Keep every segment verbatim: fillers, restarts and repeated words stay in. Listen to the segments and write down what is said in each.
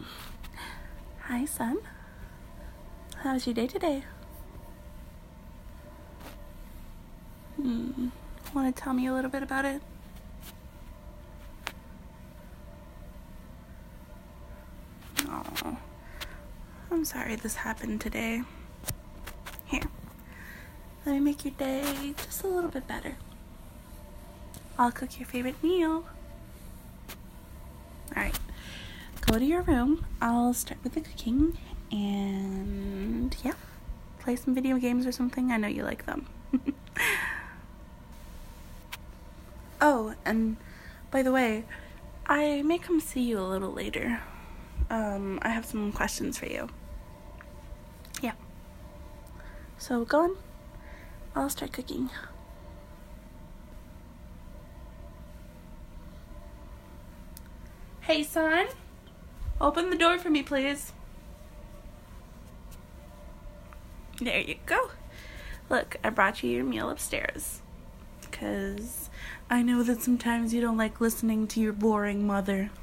Hi, son. How was your day today? Hmm. Want to tell me a little bit about it? Oh, I'm sorry this happened today. Here, let me make your day just a little bit better. I'll cook your favorite meal. Alright, go to your room. I'll start with the cooking and yeah, play some video games or something. I know you like them. Oh, and by the way, I may come see you a little later. Um, I have some questions for you. Yeah. So go on. I'll start cooking. Hey, son. Open the door for me, please. There you go. Look, I brought you your meal upstairs. Because I know that sometimes you don't like listening to your boring mother.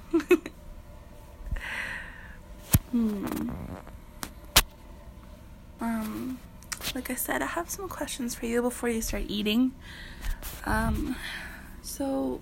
hmm. Um, like I said, I have some questions for you before you start eating. Um, so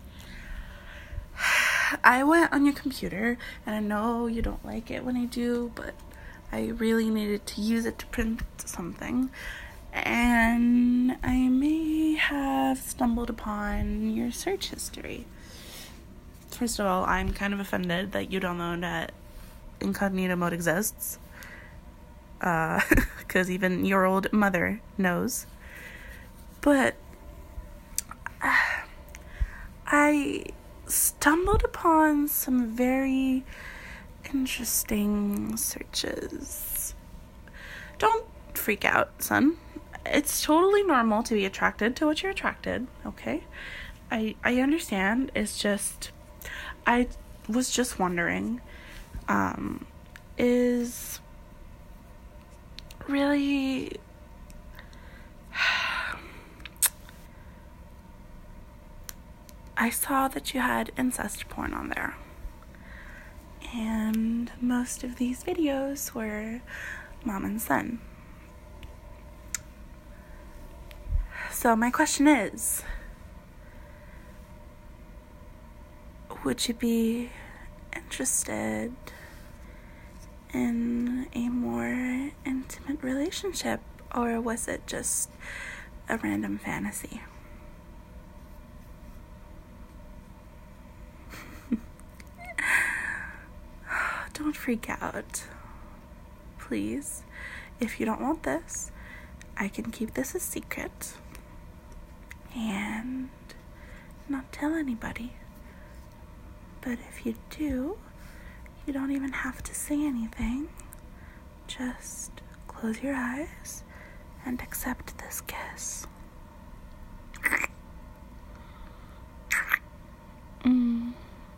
I went on your computer, and I know you don't like it when I do, but I really needed to use it to print something. And I may have stumbled upon your search history. First of all, I'm kind of offended that you don't know that incognito mode exists. Uh, because even your old mother knows. But uh, I stumbled upon some very interesting searches. Don't freak out, son. It's totally normal to be attracted to what you're attracted, okay? I I understand. It's just, I was just wondering, um, is really, I saw that you had incest porn on there. And most of these videos were mom and son. So my question is, would you be interested in a more intimate relationship, or was it just a random fantasy? Don't freak out, please. If you don't want this, I can keep this a secret and not tell anybody. But if you do, you don't even have to say anything. Just close your eyes and accept this kiss. Mm.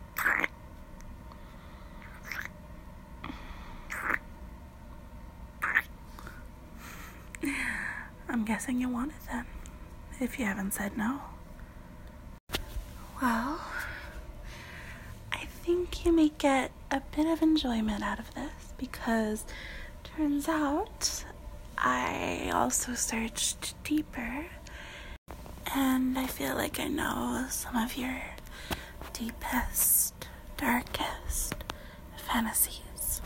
I'm guessing you want it then, if you haven't said no. Well, I think you may get a bit of enjoyment out of this, because turns out I also searched deeper, and I feel like I know some of your deepest, darkest fantasies.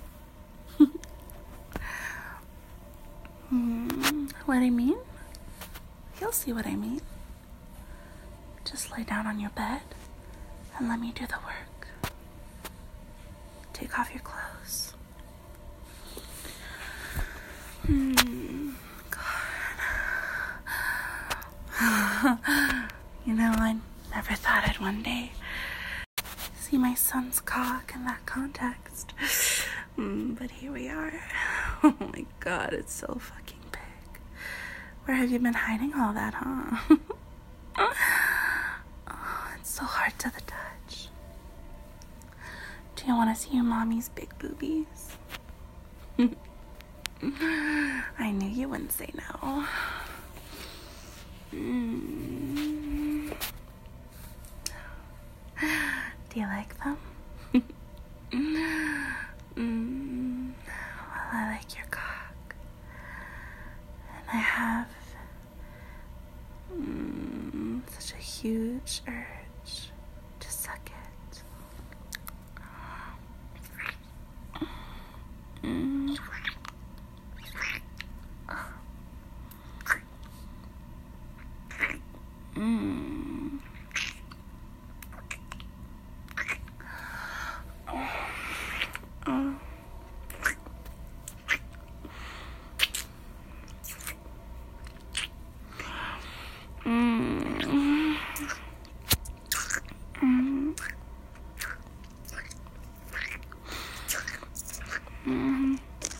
hmm, what I mean? You'll see what I mean. Just lay down on your bed and let me do the work. Take off your clothes. Hmm, God. You know, I never thought I'd one day see my son's cock in that context. Mm, but here we are. Oh my God, it's so fucking big. Where have you been hiding all that, huh? Oh, it's so hard to the touch. Do you want to see your mommy's big boobies? I knew you wouldn't say no. Mm. Do you like them? much urge to suck it. Mm. Mm. Oh. Mm. Mm. Mm.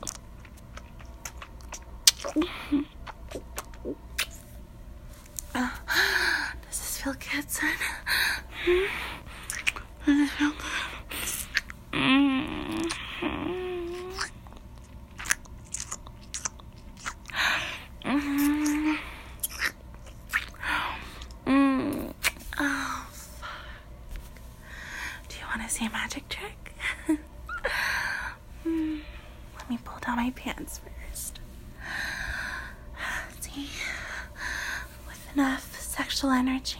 Uh, does this feel good, son? Mm. Does this feel good? Mm. Mm. Mm. Oh, fuck. Do you want to see a magic trick? mm. Let me pull down my pants first. See? With enough sexual energy.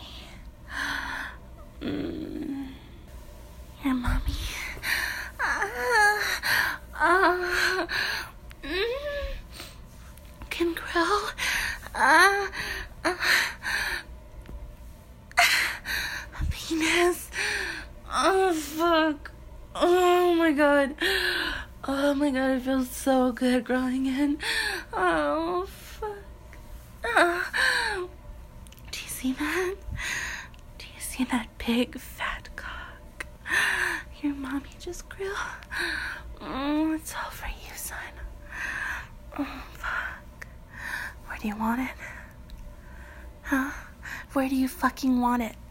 Mm. Your mommy. Uh, uh, mm. Can grow. Uh, uh, a penis. Oh, fuck. Oh, my God. Oh, my God. It feels so good growing in. Oh, fuck. Uh, do you see that? Do you see that big, fat cock your mommy just grew? Oh, it's all for you, son. Oh, fuck. Where do you want it? Huh? Where do you fucking want it?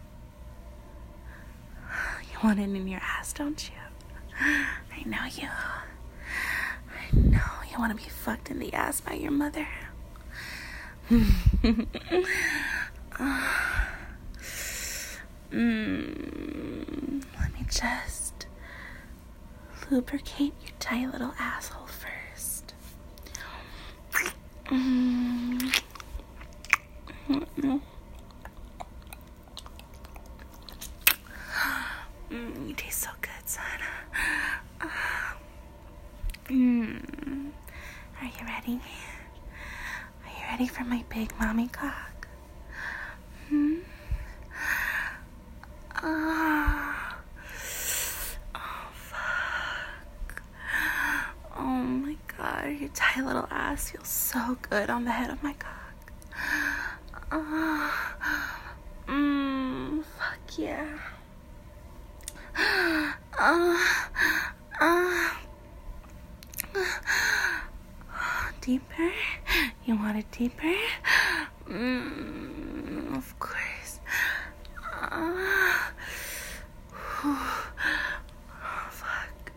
You want it in your ass, don't you? I know you. I know you want to be fucked in the ass by your mother. mm, let me just lubricate your tight little asshole first. Mm. Mm. Mm, you taste so good, son. Uh, mm. Are you ready? Are you ready for my big mommy cock? Hmm? Uh, oh, fuck. Oh, my God. Your tight little ass feels so good on the head of my cock. Uh, mm, fuck yeah. Uh, uh, deeper? You want it deeper? Mm, of course. Uh, oh, fuck.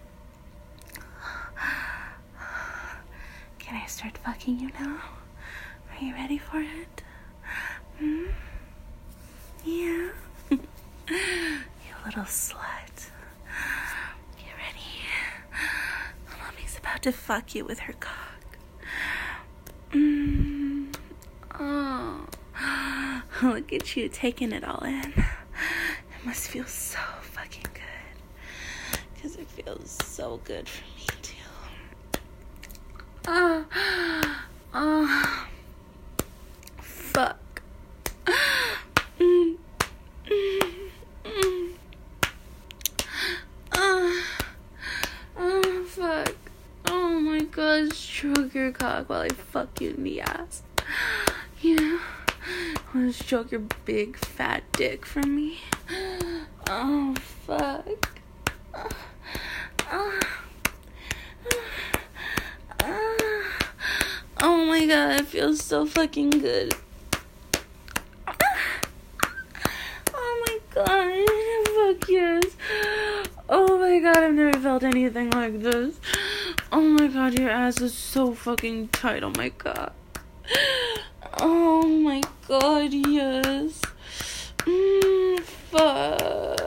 Can I start fucking you now? Are you ready for it? Hmm? Yeah. You little slut. You ready? Mommy's about to fuck you with her cock. Mm. Oh. Look at you taking it all in. It must feel so fucking good. Because it feels so good for me too. Oh. Oh. Fuck. Mm. Mm. Mm. Oh. Oh, fuck. Oh my God, stroke your cock while I fuck you in the ass. Yeah. Want to stroke your big fat dick for me? Oh, fuck. Oh. Oh. Oh my God, it feels so fucking good. Oh my God, fuck yes. Oh my God, I've never felt anything like this. Oh my God, your ass is so fucking tight. Oh my God. Oh my God, yes. Mm, fuck.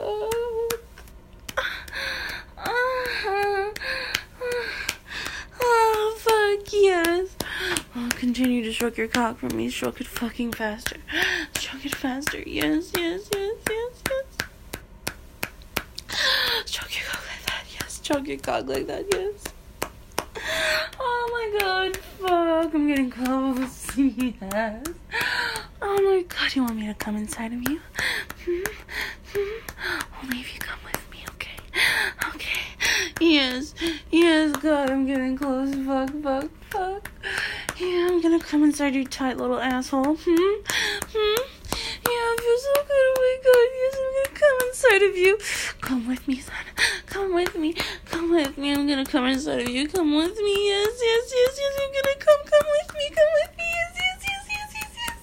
Oh, fuck yes. Oh, continue to stroke your cock for me. Stroke it fucking faster. Stroke Stroke it faster. Yes, yes, yes, yes, yes. Stroke your cock like that. Yes. Stroke your cock like that. Yes. Oh my god. Fuck. I'm getting close. Yes. Oh my god. You want me to come inside of you? Hmm? Hmm? Only if you come with me, okay? Okay. Yes. Yes, God. I'm getting close. Fuck, fuck, fuck. Yeah, I'm gonna come inside your tight little asshole. Hmm? Hmm? Yeah, it feels so good. Oh my god. Yes, I'm gonna come inside of you. Come with me, son. Come with me. Come with me. I'm gonna come inside of you. Come with me. Yes, yes, yes, yes. I'm gonna come. Come with me. Come with me. Yes, yes, yes, yes, yes, yes.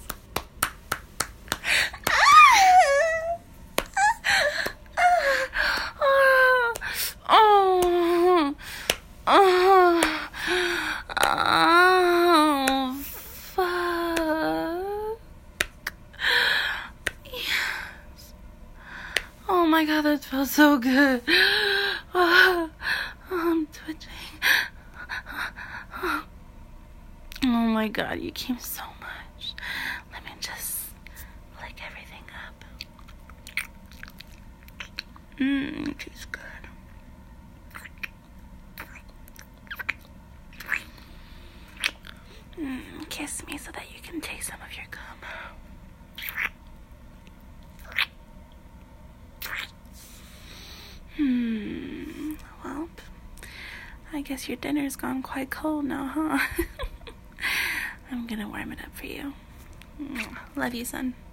Ah! Oh. Oh. Oh. Fuck. Yes. Oh my god, that felt so good. Oh, I'm twitching. Oh my god, you came so much. Let me just lick everything up. Mmm, it tastes good. Mm, kiss me so that you can taste some of your gum. Hmm. Well, I guess your dinner's gone quite cold now, huh? I'm gonna warm it up for you. Love you, son.